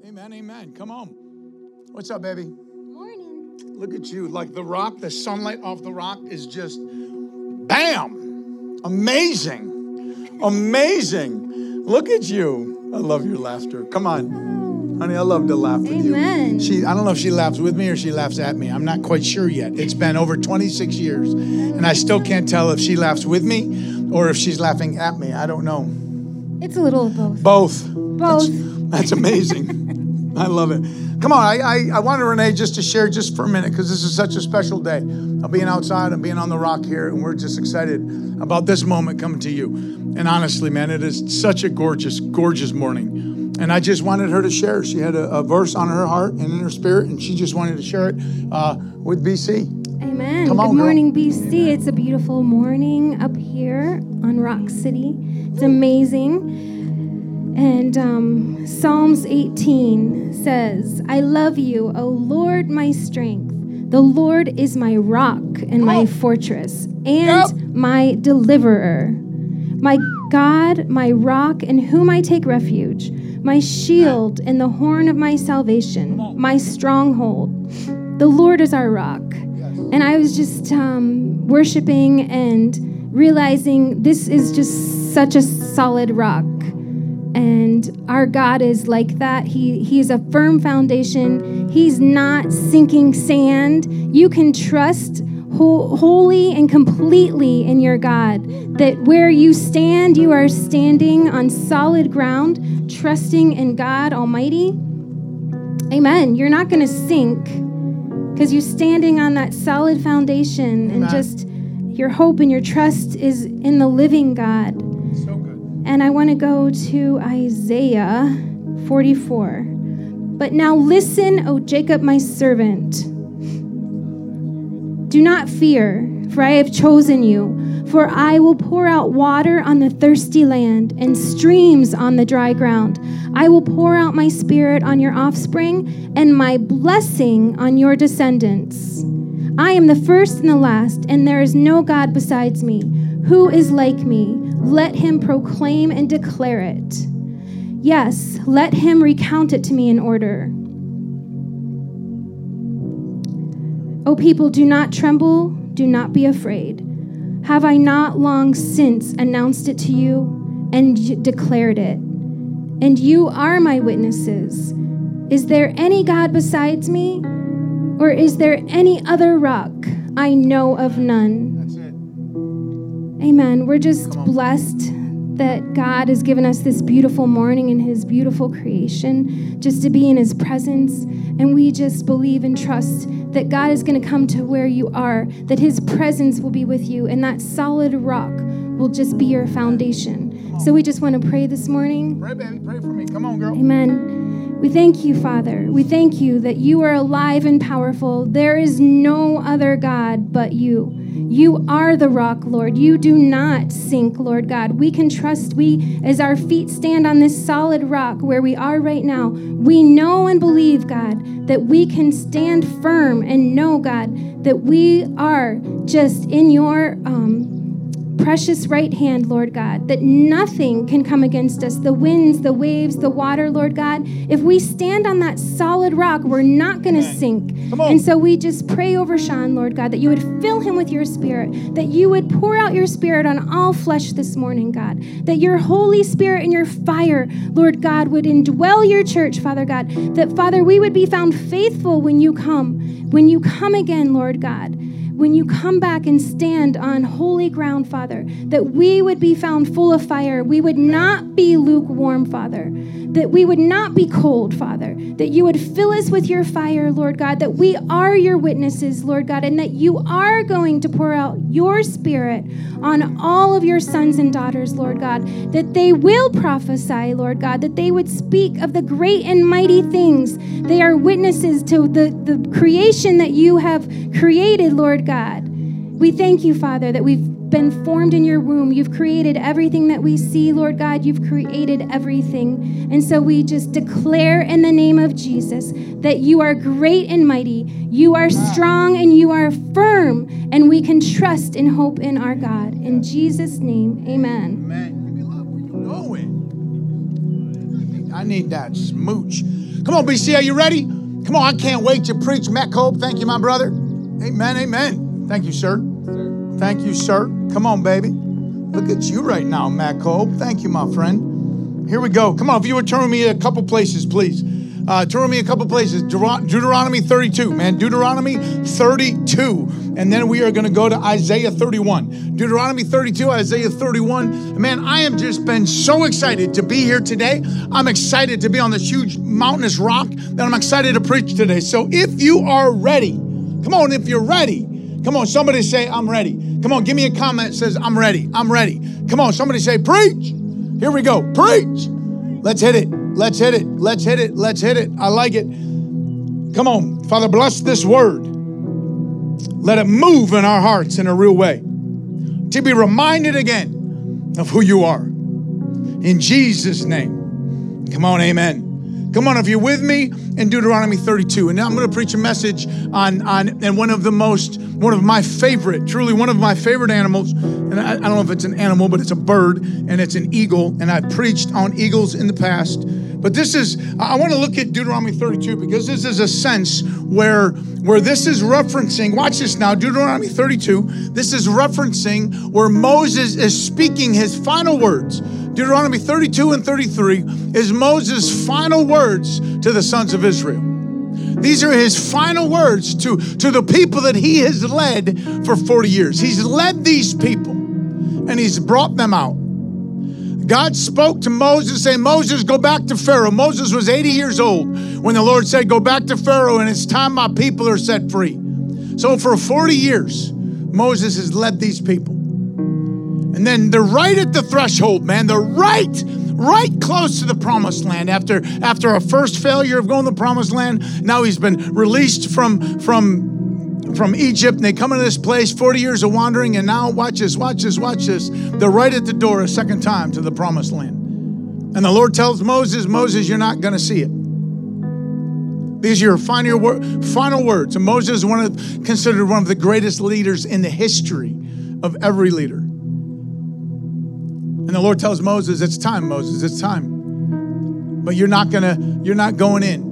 Amen, amen. Come on. What's up, baby? Morning. Look at you. Like the rock, the sunlight off the rock is just, bam. Amazing. Amazing. Look at you. I love your laughter. Come on. Honey, I love to laugh with Amen. you. I don't know if she laughs with me or she laughs at me. I'm not quite sure yet. It's been over 26 years, and I still can't tell if she laughs with me or if she's laughing at me. I don't know. It's a little of both. Both. That's amazing. I love it. Come on, I wanted Renee just to share just for a minute because this is such a special day of being outside and being on the rock here, and we're just excited about this moment coming to you. And honestly, man, it is such a gorgeous, gorgeous morning. And I just wanted her to share. She had a verse on her heart and in her spirit, and she just wanted to share it with BC. Amen. Come on, Good morning, girl. BC. It's a beautiful morning up here on Rock City. It's amazing. And Psalms 18 says, I love you, O Lord, my strength. The Lord is my rock and my fortress and my deliverer. My God, my rock, in whom I take refuge, my shield and the horn of my salvation, my stronghold. The Lord is our rock. And I was just worshiping and realizing this is just such a solid rock. And our God is like that. He is a firm foundation. He's not sinking sand. You can trust wholly and completely in your God, that where you stand, you are standing on solid ground, trusting in God Almighty. Amen. You're not going to sink because you're standing on that solid foundation. Amen. And just your hope and your trust is in the living God. So good. And I want to go to Isaiah 44. But now listen, O Jacob, my servant. Do not fear, for I have chosen you. For I will pour out water on the thirsty land and streams on the dry ground. I will pour out my spirit on your offspring and my blessing on your descendants. I am the first and the last, and there is no God besides me. Who is like me? Let him proclaim and declare it. Yes, let him recount it to me in order. O people, do not tremble, do not be afraid. Have I not long since announced it to you and declared it? And you are my witnesses. Is there any God besides me? Or is there any other rock? I know of none. That's it. Amen. We're just blessed that God has given us this beautiful morning in his beautiful creation, just to be in his presence. And we just believe and trust that God is going to come to where you are, that his presence will be with you, and that solid rock will just be your foundation. So we just want to pray this morning. Pray, baby. Pray for me. Come on, girl. Amen. We thank you, Father. We thank you that you are alive and powerful. There is no other God but you. You are the rock, Lord. You do not sink, Lord God. We can trust. As our feet stand on this solid rock where we are right now, we know and believe, God, that we can stand firm and know, God, that we are just in your precious right hand, Lord God, that nothing can come against us, the winds, the waves, the water, Lord God. If we stand on that solid rock, we're not going to sink. And so we just pray over Sean, Lord God, that you would fill him with your spirit, that you would pour out your spirit on all flesh this morning, God, that your Holy Spirit and your fire, Lord God, would indwell your church, Father God, that, Father, we would be found faithful when you come again, Lord God. When you come back and stand on holy ground, Father, that we would be found full of fire. We would not be lukewarm, Father, that we would not be cold, Father, that you would fill us with your fire, Lord God, that we are your witnesses, Lord God, and that you are going to pour out your spirit on all of your sons and daughters, Lord God, that they will prophesy, Lord God, that they would speak of the great and mighty things. They are witnesses to the creation that you have created, Lord God. We thank you, Father, that we've been formed in your womb. You've created everything that we see, Lord God. You've created everything. And so we just declare in the name of Jesus that you are great and mighty. You are strong and you are firm, and we can trust and hope in our God. In Jesus' name, amen. Amen. Give me love. Where you going? I need that smooch. Come on, BC, are you ready? Come on, I can't wait to preach. Matt Kolb, thank you, my brother. Amen, amen. Thank you, sir. Thank you, sir. Come on, baby. Look at you right now, Matt Kolb. Thank you, my friend. Here we go. Come on, if you would turn with me a couple places, please. Turn with me a couple places. Deuteronomy 32, man. Deuteronomy 32. And then we are going to go to Isaiah 31. Deuteronomy 32, Isaiah 31. Man, I have just been so excited to be here today. I'm excited to be on this huge mountainous rock that I'm excited to preach today. So if you are ready, come on, if you're ready, come on, somebody say, I'm ready. Come on, give me a comment that says, I'm ready. I'm ready. Come on, somebody say, preach. Here we go. Preach. Let's hit it. Let's hit it. Let's hit it. Let's hit it. I like it. Come on. Father, bless this word. Let it move in our hearts in a real way. To be reminded again of who you are. In Jesus' name. Come on, amen. Come on, if you're with me in Deuteronomy 32. And now I'm going to preach a message on one of my favorite, truly one of my favorite animals. And I don't know if it's an animal, but it's a bird, and it's an eagle. And I've preached on eagles in the past. But I want to look at Deuteronomy 32 because this is a sense where this is referencing, watch this now, Deuteronomy 32, this is referencing where Moses is speaking his final words. Deuteronomy 32 and 33 is Moses' final words to the sons of Israel. These are his final words to the people that he has led for 40 years. He's led these people and he's brought them out. God spoke to Moses saying, Moses, go back to Pharaoh. Moses was 80 years old when the Lord said, go back to Pharaoh and it's time my people are set free. So for 40 years, Moses has led these people. And then they're right at the threshold, man. They're right close to the promised land. After a first failure of going to the promised land, now he's been released from Egypt, and they come into this place, 40 years of wandering, and now watch this. They're right at the door a second time to the promised land. And the Lord tells Moses, you're not going to see it. These are your final words. And Moses is considered one of the greatest leaders in the history of every leader. And the Lord tells Moses, it's time, Moses, it's time. But you're not going in.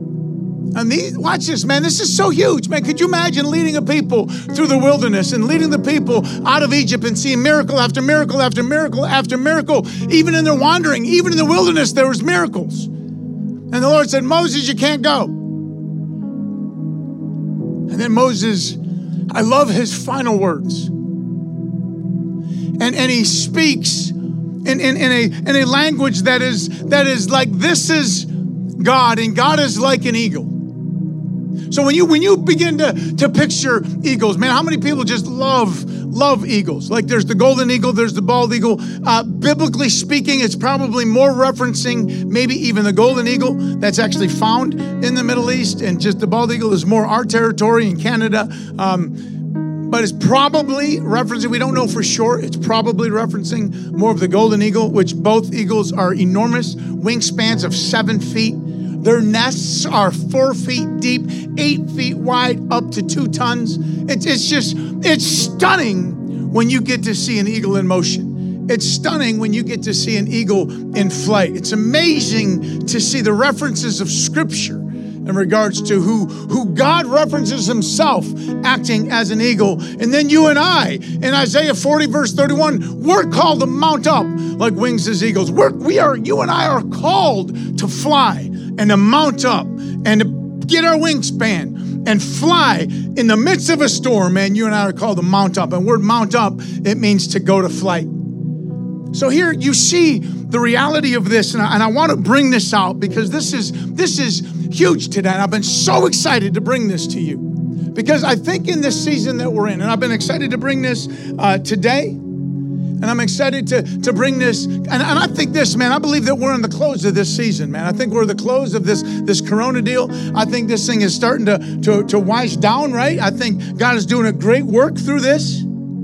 And watch this, man. This is so huge, man. Could you imagine leading a people through the wilderness and leading the people out of Egypt and seeing miracle after miracle after miracle after miracle? Even in their wandering, even in the wilderness, there was miracles. And the Lord said, Moses, you can't go. And then Moses, I love his final words. And he speaks in a language that is like, this is God, and God is like an eagle. So when you begin to picture eagles, man, how many people just love eagles? Like there's the golden eagle, there's the bald eagle. Biblically speaking, it's probably more referencing maybe even the golden eagle that's actually found in the Middle East, and just the bald eagle is more our territory in Canada. But it's probably referencing, we don't know for sure, it's probably referencing more of the golden eagle, which both eagles are enormous, wingspans of 7 feet. Their nests are 4 feet deep, 8 feet wide, up to 2 tons. It's stunning when you get to see an eagle in motion. It's stunning when you get to see an eagle in flight. It's amazing to see the references of Scripture in regards to who God references himself acting as an eagle. And then you and I, in Isaiah 40, verse 31, we're called to mount up like wings as eagles. You and I are called to fly and to mount up and to get our wingspan and fly in the midst of a storm. Man, you and I are called to mount up. And word mount up, it means to go to flight. So here you see the reality of this, and I want to bring this out because this is huge today. And I've been so excited to bring this to you because I think in this season that we're in, and I've been excited to bring this today, and I'm excited to bring this, and I think this, man, I believe that we're in the close of this season, man. I think we're at the close of this Corona deal. I think this thing is starting to wise down, right? I think God is doing a great work through this.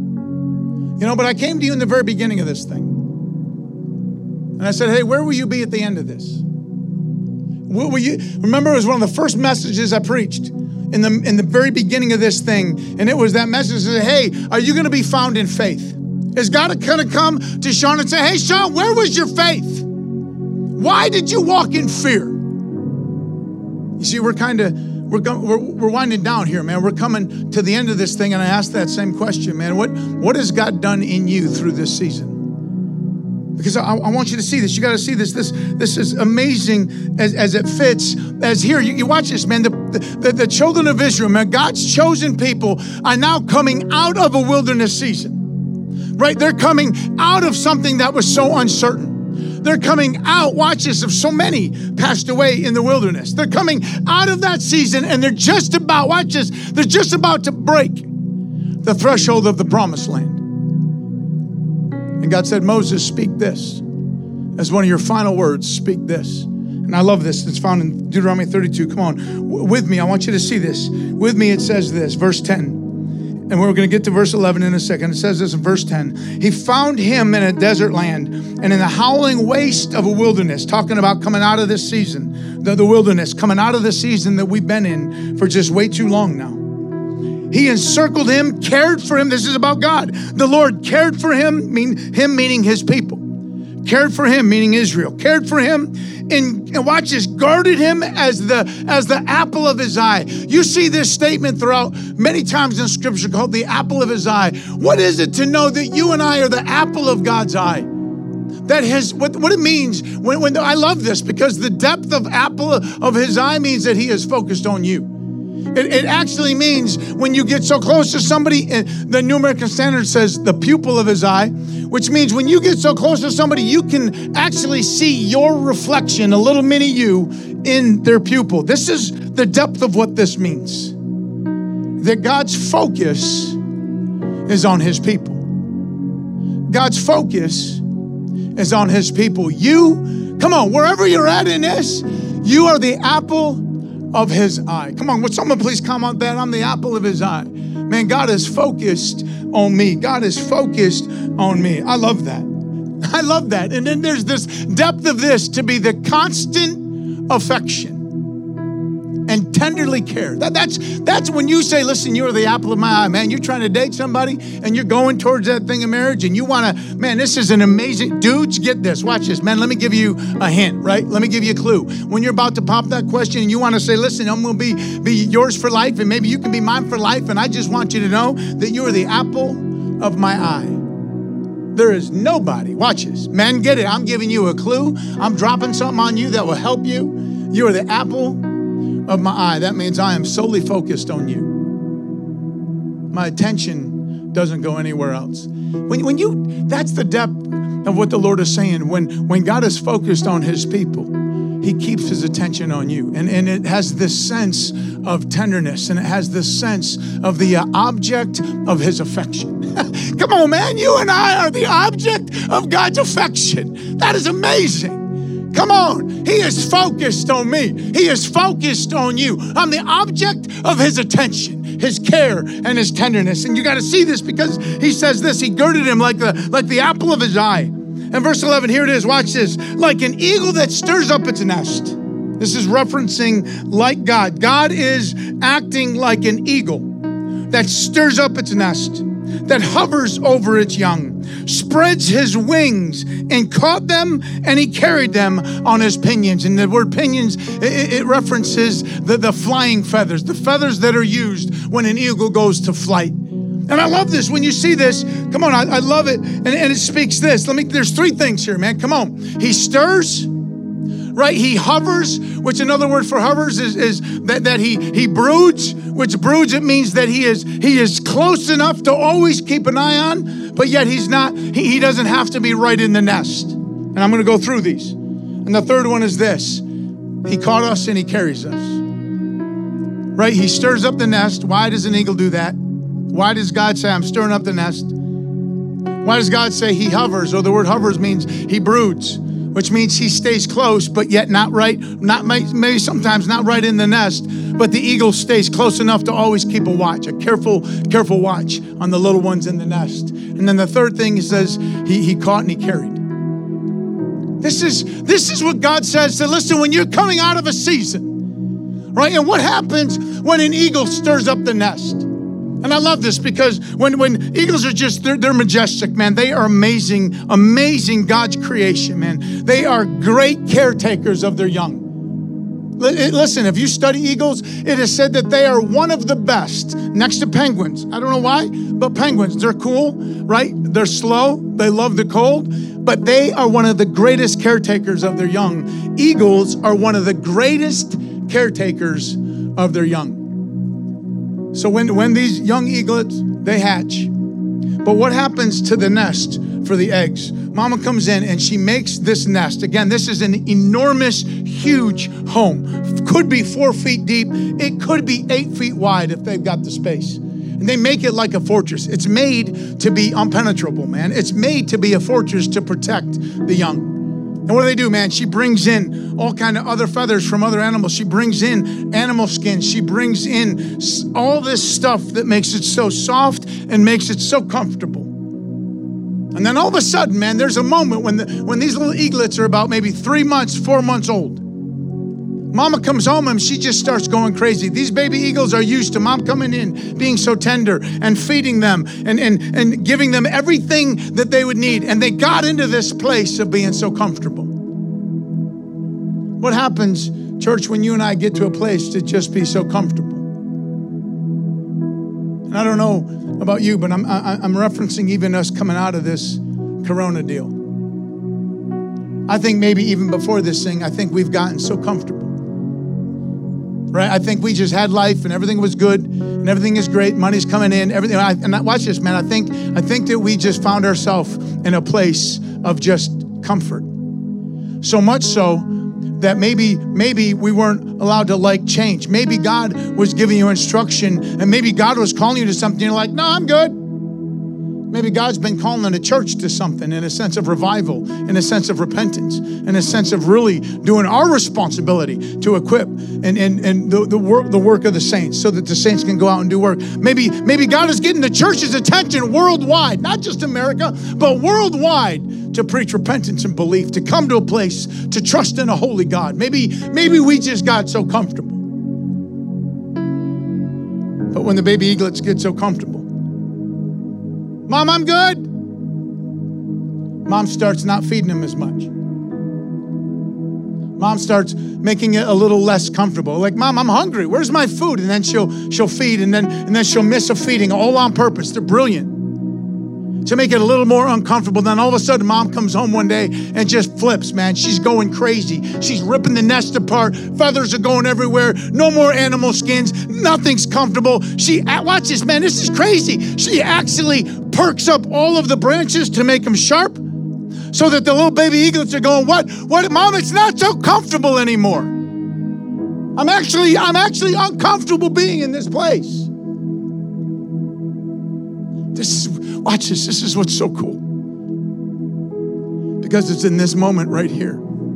But I came to you in the very beginning of this thing. And I said, hey, where will you be at the end of this? Will you remember, it was one of the first messages I preached in the very beginning of this thing. And it was that message that said, hey, are you going to be found in faith? Is God going to come to Sean and say, hey, Sean, where was your faith? Why did you walk in fear? You see, we're winding down here, man. We're coming to the end of this thing, and I asked that same question, man. What has God done in you through this season? Because I want you to see this. You got to see this. This is amazing as it fits. As here, you watch this, man. The children of Israel, man, God's chosen people are now coming out of a wilderness season, right? They're coming out of something that was so uncertain. They're coming out, watch this, of so many passed away in the wilderness. They're coming out of that season, and they're just about, watch this, they're just about to break the threshold of the promised land. And God said, Moses, speak this. As one of your final words, speak this. And I love this. It's found in Deuteronomy 32. Come on, with me. I want you to see this. With me, it says this, verse 10. And we're going to get to verse 11 in a second. It says this in verse 10. He found him in a desert land and in the howling waste of a wilderness, talking about coming out of this season, the wilderness, coming out of the season that we've been in for just way too long now. He encircled him, cared for him. This is about God. The Lord cared for him, meaning his people. Cared for him, meaning Israel. Cared for him, and watch this, guarded him as the apple of his eye. You see this statement throughout many times in Scripture called the apple of his eye. What is it to know that you and I are the apple of God's eye? That has what it means when I love this, because the depth of apple of his eye means that he is focused on you. It actually means when you get so close to somebody, the New American Standard says the pupil of his eye, which means when you get so close to somebody, you can actually see your reflection, a little mini you, in their pupil. This is the depth of what this means. That God's focus is on his people. God's focus is on his people. You, come on, wherever you're at in this, you are the apple of his eye. Come on, would someone please comment that? I'm the apple of his eye. Man, God is focused on me. God is focused on me. I love that. I love that. And then there's this depth of this to be the constant affection and tenderly care. That's when you say, listen, you're the apple of my eye, man. You're trying to date somebody and you're going towards that thing of marriage and you want to, man, this is an amazing, dudes, get this, watch this, man. Let me give you a hint, right? Let me give you a clue. When you're about to pop that question and you want to say, listen, I'm going to be yours for life and maybe you can be mine for life. And I just want you to know that you are the apple of my eye. There is nobody, watch this, man, get it. I'm giving you a clue. I'm dropping something on you that will help you. You are the apple of my eye. That means I am solely focused on you. My attention doesn't go anywhere else. When you, that's the depth of what the Lord is saying. When God is focused on his people, he keeps his attention on you. And it has this sense of tenderness and it has this sense of the object of his affection. Come on, man. You and I are the object of God's affection. That is amazing. Come on. He is focused on me. He is focused on you. I'm the object of his attention, his care, and his tenderness. And you got to see this because he says this. He girded him like the apple of his eye. And verse 11, here it is. Watch this. Like an eagle that stirs up its nest. This is referencing like God. God is acting like an eagle that stirs up its nest, that hovers over its young, spreads his wings and caught them, and he carried them on his pinions. And the word pinions, it references the flying feathers, the feathers that are used when an eagle goes to flight. And I love this. When you see this, come on, I love it. And it speaks this. There's three things here, man. Come on. He stirs, right? He hovers, which another word for hovers is that he broods, which broods, it means that he is close enough to always keep an eye on, but yet he doesn't have to be right in the nest. And I'm going to go through these. And the third one is this. He caught us and he carries us. Right? He stirs up the nest. Why does an eagle do that? Why does God say, I'm stirring up the nest? Why does God say he hovers? Or the word hovers means he broods, which means he stays close, but yet not right, maybe sometimes not right in the nest, but the eagle stays close enough to always keep a watch, a careful watch on the little ones in the nest. And then the third thing, he says, he caught and he carried. This is what God says. So listen, when you're coming out of a season, right? And what happens when an eagle stirs up the nest? And I love this because when eagles are just, they're majestic, man. They are amazing, amazing God's creation, man. They are great caretakers of their young. Listen, if you study eagles, it is said that they are one of the best next to penguins. I don't know why, but penguins, they're cool, right? They're slow. They love the cold, but they are one of the greatest caretakers of their young. Eagles are one of the greatest caretakers of their young. So when these young eaglets, they hatch. But what happens to the nest for the eggs? Mama comes in and she makes this nest. Again, this is an enormous, huge home. Could be 4 feet deep. It could be 8 feet wide if they've got the space. And they make it like a fortress. It's made to be impenetrable, man. It's made to be a fortress to protect the young. And what do, man? She brings in all kind of other feathers from other animals. She brings in animal skins. She brings in all this stuff that makes it so soft and makes it so comfortable. And then all of a sudden, man, there's a moment when these little eaglets are about maybe 3 months, 4 months old. Mama comes home and she just starts going crazy. These baby eagles are used to mom coming in, being so tender and feeding them and giving them everything that they would need. And they got into this place of being so comfortable. What happens, church, when you and I get to a place to just be so comfortable? And I don't know about you, but I'm referencing even us coming out of this Corona deal. I think maybe even before this thing, I think we've gotten so comfortable. Right? I think we just had life and everything was good and everything is great. Money's coming in, everything. And watch this, man. I think that we just found ourselves in a place of just comfort. So much so that maybe we weren't allowed to change. Maybe God was giving you instruction and maybe God was calling you to something. You're like, no, I'm good. Maybe God's been calling the church to something in a sense of revival, in a sense of repentance, in a sense of really doing our responsibility to equip and the work of the saints so that the saints can go out and do work. Maybe God is getting the church's attention worldwide, not just America, but worldwide, to preach repentance and belief, to come to a place to trust in a holy God. Maybe we just got so comfortable. But when the baby eaglets get so comfortable, Mom, I'm good. Mom starts not feeding them as much. Mom starts making it a little less comfortable. Like, Mom, I'm hungry. Where's my food? And then she'll feed and then she'll miss a feeding all on purpose. They're brilliant. To make it a little more uncomfortable. Then all of a sudden, Mom comes home one day and just flips, man. She's going crazy. She's ripping the nest apart. Feathers are going everywhere. No more animal skins. Nothing's comfortable. Watch this, man. This is crazy. She actually perks up all of the branches to make them sharp so that the little baby eaglets are going, what, Mom, it's not so comfortable anymore. I'm actually uncomfortable being in this place. Watch this. This is what's so cool. Because it's in this moment right here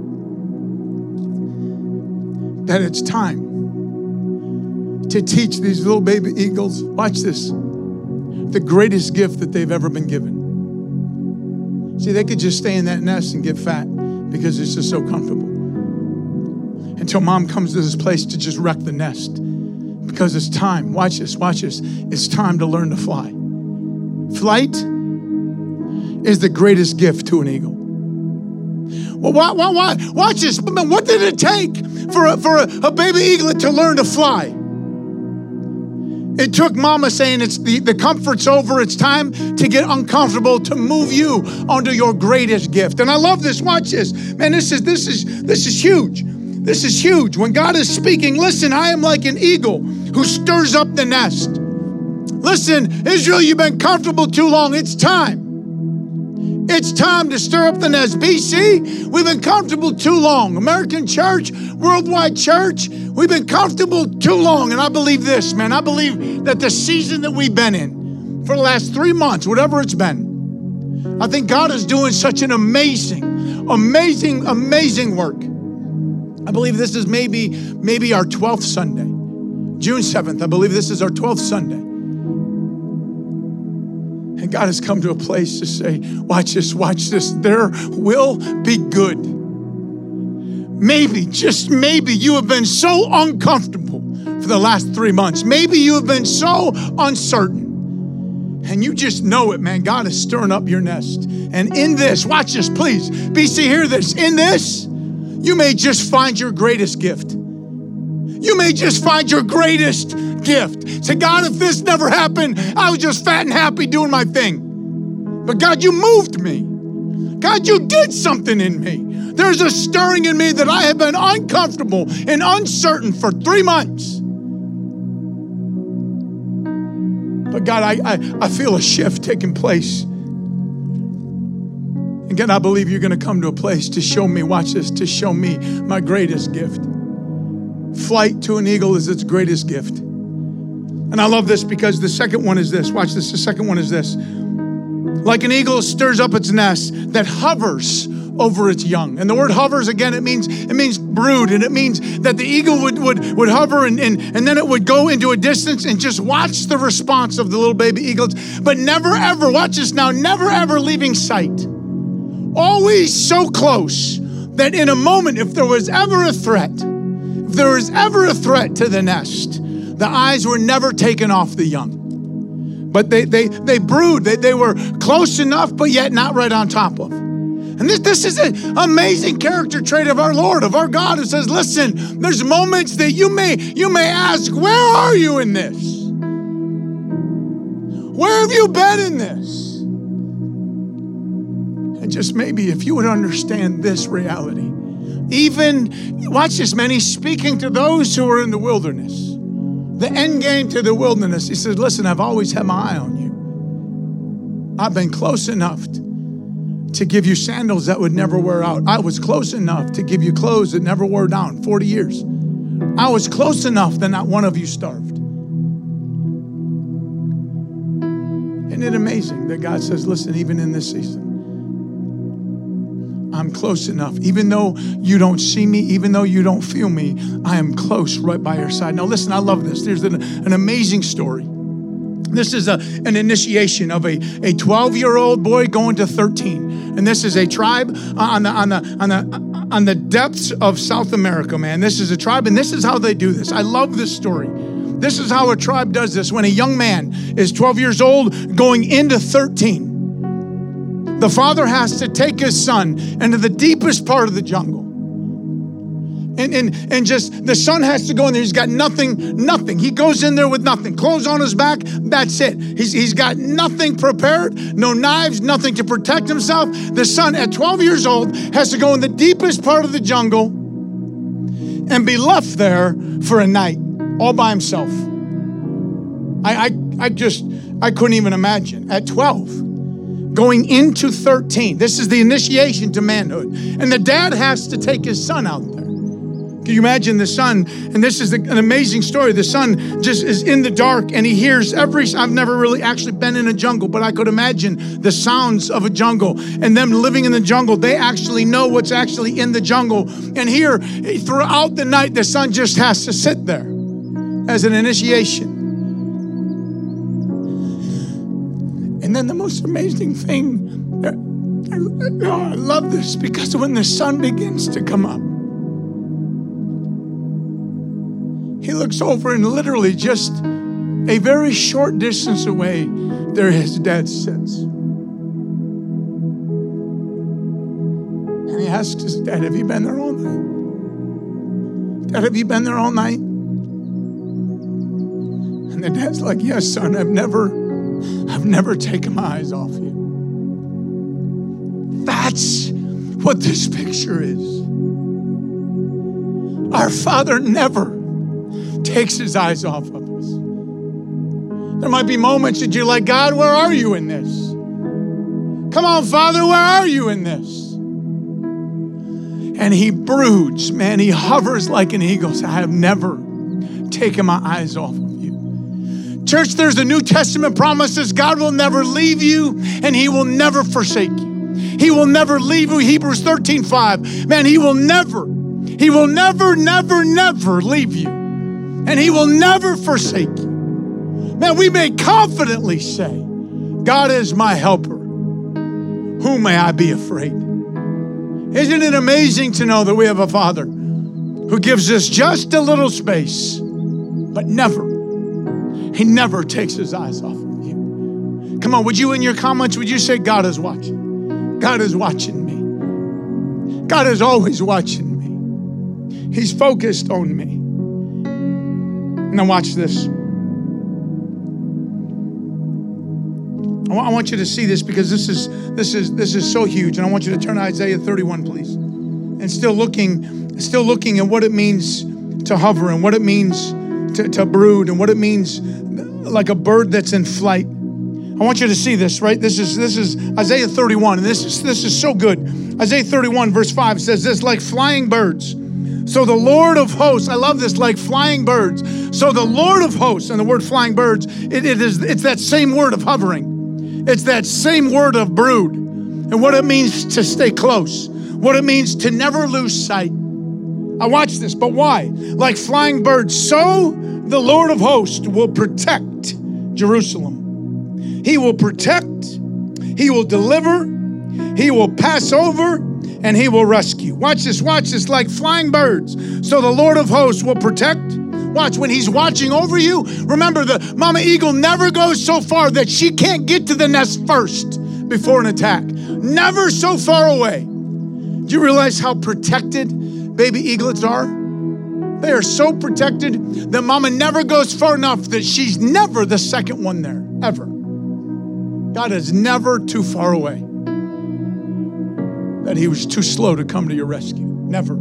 that it's time to teach these little baby eagles, watch this, the greatest gift that they've ever been given. See, they could just stay in that nest and get fat because it's just so comfortable. Until Mom comes to this place to just wreck the nest. Because it's time, watch this, it's time to learn to fly. Flight is the greatest gift to an eagle. Well, why? Watch this. What did it take for a baby eaglet to learn to fly? It took Mama saying it's the comfort's over. It's time to get uncomfortable, to move you onto your greatest gift. And I love this. Watch this, man. This is huge. This is huge. When God is speaking, listen. I am like an eagle who stirs up the nest. Listen, Israel, you've been comfortable too long. It's time. It's time to stir up the nest. BC, we've been comfortable too long. American church, worldwide church, we've been comfortable too long. And I believe this, man. I believe that the season that we've been in for the last 3 months, whatever it's been, I think God is doing such an amazing work. I believe this is maybe our 12th Sunday. June 7th, I believe this is our 12th Sunday. And God has come to a place to say, watch this. There will be good. Maybe, just maybe, you have been so uncomfortable for the last 3 months. Maybe you have been so uncertain. And you just know it, man. God is stirring up your nest. And in this, watch this, please. BC, hear this. In this, you may just find your greatest gift. You may just find your greatest gift. Say, God, if this never happened, I was just fat and happy doing my thing. But God, you moved me. God, you did something in me. There's a stirring in me that I have been uncomfortable and uncertain for 3 months. But God, I feel a shift taking place. And God, I believe you're going to come to a place to show me, watch this, to show me my greatest gift. Flight to an eagle is its greatest gift. And I love this because the second one is this. Watch this. The second one is this. Like an eagle stirs up its nest that hovers over its young. And the word hovers, again, it means brood. And it means that the eagle would hover and then it would go into a distance and just watch the response of the little baby eagles. But never ever, watch this now, never ever leaving sight. Always so close that in a moment, if there was ever a threat to the nest, the eyes were never taken off the young. But they brood. They were close enough, but yet not right on top of. And this is an amazing character trait of our Lord, of our God, who says, listen, there's moments that you may ask, where are you in this? Where have you been in this? And just maybe if you would understand this reality, even, watch this, man, he's speaking to those who are in the wilderness. The end game to the wilderness. He says, listen, I've always had my eye on you. I've been close enough to give you sandals that would never wear out. I was close enough to give you clothes that never wore down, 40 years. I was close enough that not one of you starved. Isn't it amazing that God says, listen, even in this season, I'm close enough. Even though you don't see me, even though you don't feel me, I am close right by your side. Now listen, I love this. There's an amazing story. This is an initiation of a 12-year-old boy going to 13. And this is a tribe on the depths of South America, man. This is a tribe, and this is how they do this. I love this story. This is how a tribe does this. When a young man is 12 years old going into 13, the father has to take his son into the deepest part of the jungle. And just the son has to go in there. He's got nothing. He goes in there with nothing. Clothes on his back, that's it. He's got nothing prepared, no knives, nothing to protect himself. The son at 12 years old has to go in the deepest part of the jungle and be left there for a night all by himself. I couldn't even imagine at 12. Going into 13. This is the initiation to manhood. And the dad has to take his son out there. Can you imagine the son? And this is an amazing story. The son just is in the dark and he hears I've never really actually been in a jungle, but I could imagine the sounds of a jungle and them living in the jungle. They actually know what's actually in the jungle. And here, throughout the night, the son just has to sit there as an initiation. And then the most amazing thing, I love this, because when the sun begins to come up, he looks over and literally just a very short distance away, there his dad sits. And he asks his dad, have you been there all night? Dad, have you been there all night? And the dad's like, yes, son, I've never taken my eyes off you. That's what this picture is. Our Father never takes his eyes off of us. There might be moments that you're like, God, where are you in this? Come on, Father, where are you in this? And he broods, man, he hovers like an eagle. I have never taken my eyes off of you. Church, there's a New Testament promises God will never leave you and he will never forsake you. He will never leave you. Hebrews 13:5. Man, he will never, never leave you. And he will never forsake you. Man, we may confidently say, God is my helper. Whom may I be afraid? Isn't it amazing to know that we have a Father who gives us just a little space, but he never takes his eyes off of you. Come on, would you in your comments, would you say, God is watching? God is watching me. God is always watching me. He's focused on me. Now watch this. I want you to see this because this is so huge. And I want you to turn to Isaiah 31, please. And still looking at what it means to hover and what it means to brood and what it means like a bird that's in flight. I want you to see this, right? This is Isaiah 31, and this is so good. Isaiah 31, verse 5 says this, like flying birds. So the Lord of hosts, I love this, like flying birds. So the Lord of hosts, and the word flying birds, it's that same word of hovering. It's that same word of brood and what it means to stay close, what it means to never lose sight. I watch this, but why? Like flying birds, so the Lord of hosts will protect Jerusalem. He will protect, he will deliver, he will pass over, and he will rescue. Watch this, like flying birds. So the Lord of hosts will protect. Watch, when he's watching over you, remember the mama eagle never goes so far that she can't get to the nest first before an attack. Never so far away. Do you realize how protected baby eaglets are? They are so protected that mama never goes far enough that she's never the second one there, ever. God is never too far away that he was too slow to come to your rescue. Never.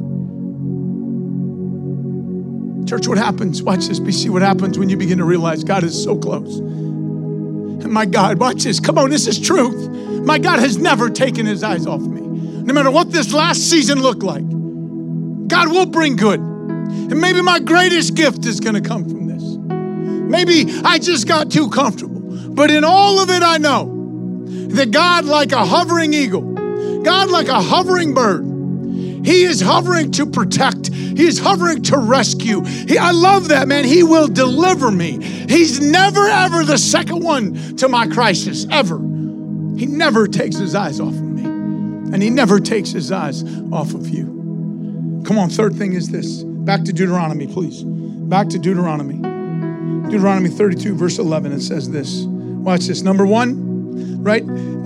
Church, what happens? Watch this, BC. What happens when you begin to realize God is so close? And my God, watch this. Come on, this is truth. My God has never taken his eyes off me. No matter what this last season looked like, God will bring good. And maybe my greatest gift is going to come from this. Maybe I just got too comfortable. But in all of it, I know that God, like a hovering eagle, God, like a hovering bird, he is hovering to protect. He is hovering to rescue. I love that, man. He will deliver me. He's never, ever the second one to my crisis, ever. He never takes his eyes off of me. And he never takes his eyes off of you. Come on, third thing is this. Back to Deuteronomy, please. Back to Deuteronomy. Deuteronomy 32, verse 11, it says this. Watch this. Number one, right?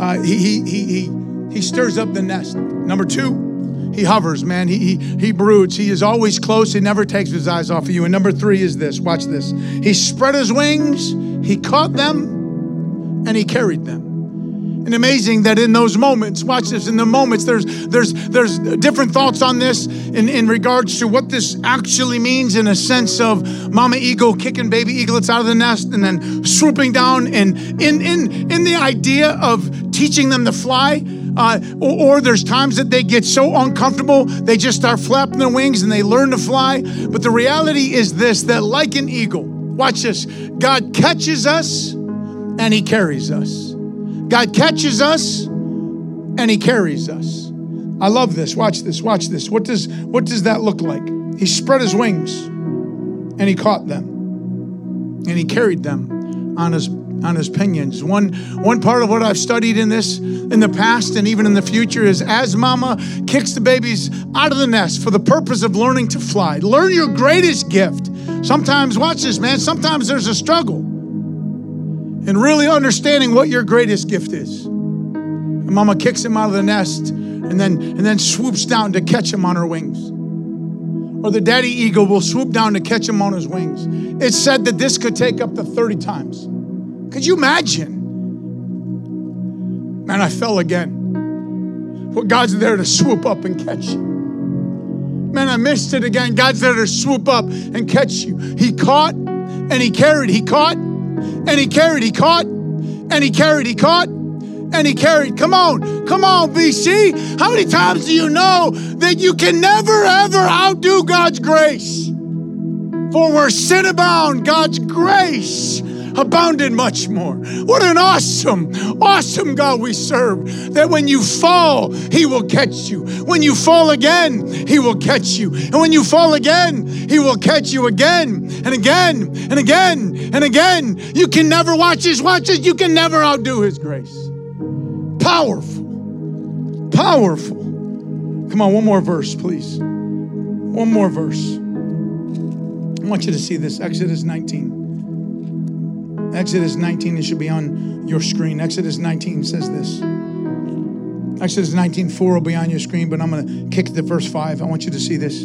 He stirs up the nest. Number two, he hovers, man. He broods. He is always close. He never takes his eyes off of you. And number three is this. Watch this. He spread his wings. He caught them and he carried them. And amazing that in those moments, watch this, in the moments, there's different thoughts on this in regards to what this actually means in a sense of mama eagle kicking baby eaglets out of the nest and then swooping down and in the idea of teaching them to fly. Or there's times that they get so uncomfortable, they just start flapping their wings and they learn to fly. But the reality is this, that like an eagle, watch this, God catches us and he carries us. God catches us and he carries us. I love this. Watch this. Watch this. What does that look like? He spread his wings and he caught them and he carried them on his pinions. One part of what I've studied in the past and even in the future is as mama kicks the babies out of the nest for the purpose of learning to fly. Learn your greatest gift. Sometimes, watch this, man, sometimes there's a struggle in really understanding what your greatest gift is. And mama kicks him out of the nest and then swoops down to catch him on her wings. Or the daddy eagle will swoop down to catch him on his wings. It's said that this could take up to 30 times. Could you imagine? Man, I fell again. Well, God's there to swoop up and catch you. Man, I missed it again. God's there to swoop up and catch you. He caught and he carried. He caught and he carried. He caught and he carried. He caught and he carried. Come on, BC. How many times do you know that you can never, ever outdo God's grace? For where sin abound, God's grace abounded much more. What an awesome God we serve. That when you fall, he will catch you. When you fall again, he will catch you. And when you fall again, he will catch you again and again and again and again. You can never, watch this, you can never outdo his grace. Powerful. Come on, one more verse, please. One more verse. I want you to see this, Exodus 19. Exodus 19, it should be on your screen. Exodus 19 says this. Exodus 19:4 will be on your screen, but I'm going to kick it to verse 5. I want you to see this.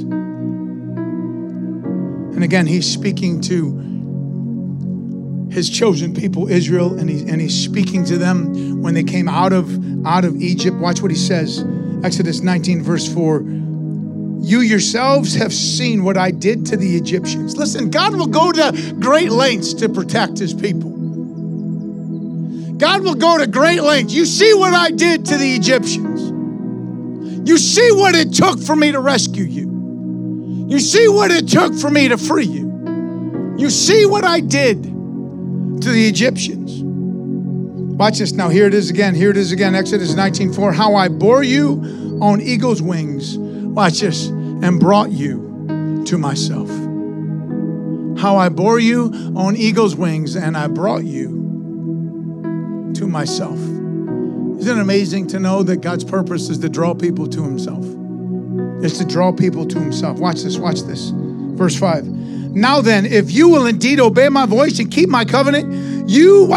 And again, he's speaking to his chosen people, Israel, and he's speaking to them when they came out of Egypt. Watch what he says. Exodus 19, verse 4. You yourselves have seen what I did to the Egyptians. Listen, God will go to great lengths to protect his people. God will go to great lengths. You see what I did to the Egyptians. You see what it took for me to rescue you. You see what it took for me to free you. You see what I did to the Egyptians. Watch this now. Here it is again. Exodus 19:4. How I bore you on eagle's wings. Watch this. And brought you to myself. How I bore you on eagle's wings and I brought you to myself. Isn't it amazing to know that God's purpose is to draw people to himself? It's to draw people to himself. Watch this. Verse 5. Now then, if you will indeed obey my voice and keep my covenant, you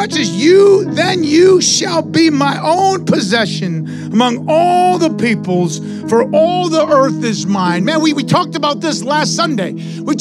shall be my own possession among all the peoples, for all the earth is mine. Man, we talked about this last Sunday.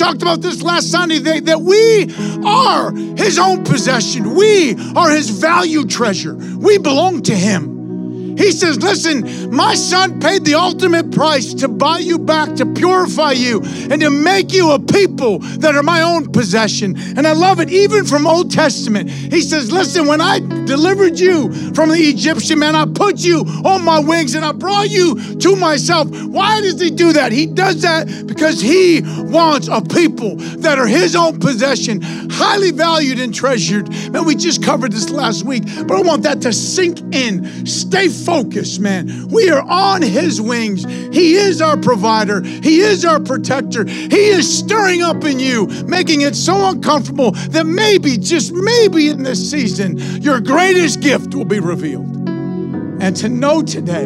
That we are his own possession. We are his valued treasure. We belong to him. He says, listen, my son paid the ultimate price to buy you back, to purify you, and to make you a people that are my own possession. And I love it, even from Old Testament. He says, listen, when I delivered you from the Egyptian, man, I put you on my wings and I brought you to myself. Why does he do that? He does that because he wants a people that are his own possession, highly valued and treasured. Man, we just covered this last week, but I want that to sink in. Stay focused, man. We are on his wings. He is our provider. He is our protector. He is stirring up in you, making it so uncomfortable that maybe, just maybe in this season, your greatest gift will be revealed. And to know today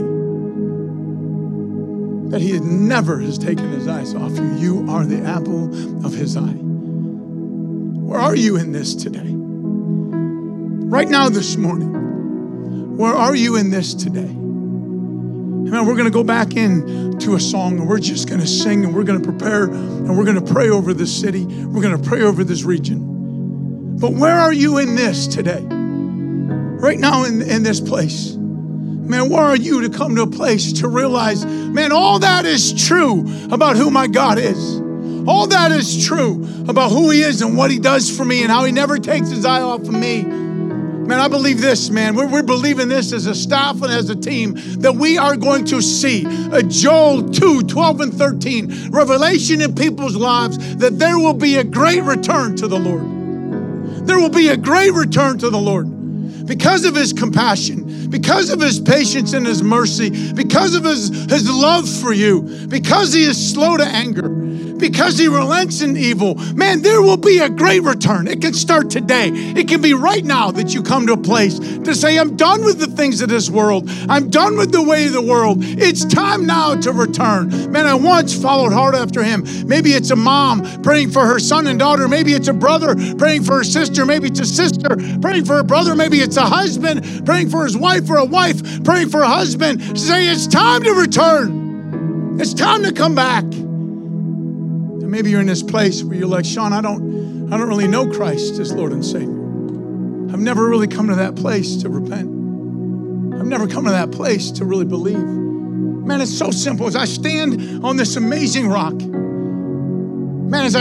that he never has taken his eyes off you. You are the apple of his eye. Where are you in this today? Right now, this morning. Where are you in this today? Man, we're going to go back into a song and we're just going to sing and we're going to prepare and we're going to pray over this city. We're going to pray over this region. But where are you in this today? Right now in this place. Man, where are you to come to a place to realize, man, all that is true about who my God is. All that is true about who he is and what he does for me and how he never takes his eye off of me. Man, I believe this, man. We're believing this as a staff and as a team that we are going to see Joel 2:12 and 13, revelation in people's lives that there will be a great return to the Lord. There will be a great return to the Lord because of his compassion, because of his patience and his mercy, because of his love for you, because he is slow to anger, because he relents in evil. Man, there will be a great return. It can start today. It can be right now that you come to a place to say, I'm done with the things of this world. I'm done with the way of the world. It's time now to return. Man, I once followed hard after him. Maybe it's a mom praying for her son and daughter. Maybe it's a brother praying for her sister. Maybe it's a sister praying for her brother. Maybe it's a husband praying for his wife, or a wife praying for a husband. Say, it's time to return. It's time to come back. Maybe you're in this place where you're like, Sean, I don't really know Christ as Lord and Savior. I've never really come to that place to repent. I've never come to that place to really believe. Man, it's so simple. As I stand on this amazing rock, that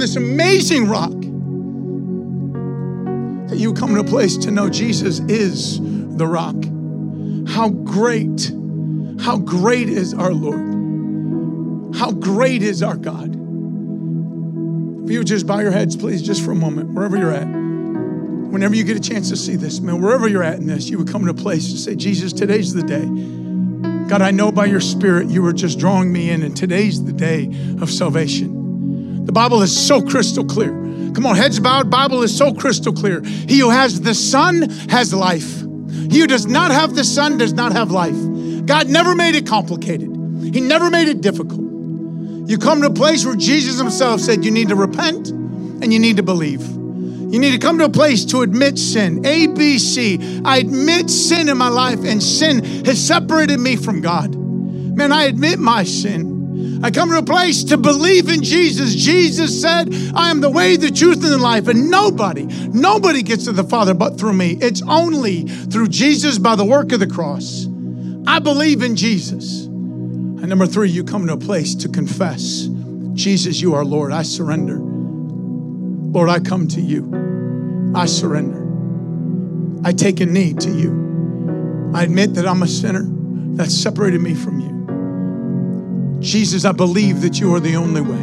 you come to a place to know Jesus is the rock. How great is our Lord. How great is our God. If you would just bow your heads, please, just for a moment, wherever you're at. Whenever you get a chance to see this, man, wherever you're at in this, you would come to a place to say, Jesus, today's the day. God, I know by your Spirit you are just drawing me in, and today's the day of salvation. The Bible is so crystal clear. Come on, heads bowed, Bible is so crystal clear. He who has the Son has life. He who does not have the Son does not have life. God never made it complicated. He never made it difficult. You come to a place where Jesus himself said you need to repent and you need to believe. You need to come to a place to admit sin. ABC. I admit sin in my life, and sin has separated me from God. Man, I admit my sin. I come to a place to believe in Jesus. Jesus said, I am the way, the truth, and the life. And nobody gets to the Father but through me. It's only through Jesus by the work of the cross. I believe in Jesus. And number 3, you come to a place to confess. Jesus, you are Lord. I surrender. Lord, I come to you. I surrender. I take a knee to you. I admit that I'm a sinner that's separated me from you. Jesus, I believe that you are the only way.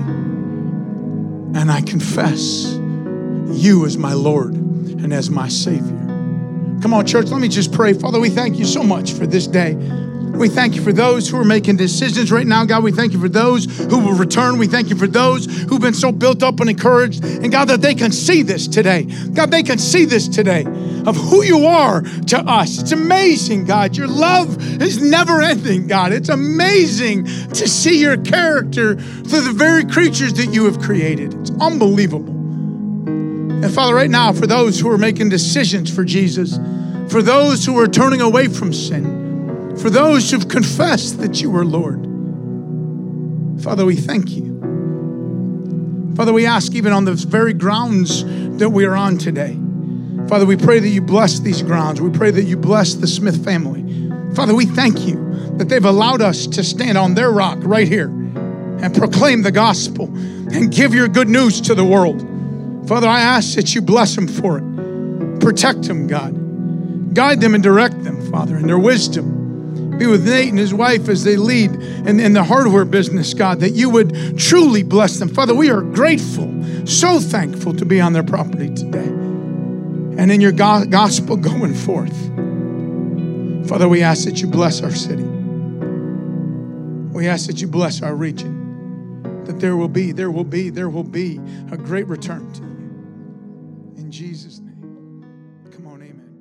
And I confess you as my Lord and as my Savior. Come on, church, let me just pray. Father, we thank you so much for this day. We thank you for those who are making decisions right now, God. We thank you for those who will return. We thank you for those who've been so built up and encouraged. And God, that they can see this today. God, they can see this today of who you are to us. It's amazing, God. Your love is never ending, God. It's amazing to see your character through the very creatures that you have created. It's unbelievable. And Father, right now, for those who are making decisions for Jesus, for those who are turning away from sin, for those who've confessed that you are Lord, Father, we thank you. Father, we ask even on the very grounds that we are on today, Father, we pray that you bless these grounds. We pray that you bless the Smith family. Father, we thank you that they've allowed us to stand on their rock right here and proclaim the gospel and give your good news to the world. Father, I ask that you bless them for it. Protect them, God. Guide them and direct them, Father, in their wisdom. Be with Nate and his wife as they lead in the hardware business, God, that you would truly bless them. Father, we are grateful, so thankful to be on their property today and in your gospel going forth. Father, we ask that you bless our city. We ask that you bless our region, that there will be a great return to you. In Jesus' name. Come on, amen.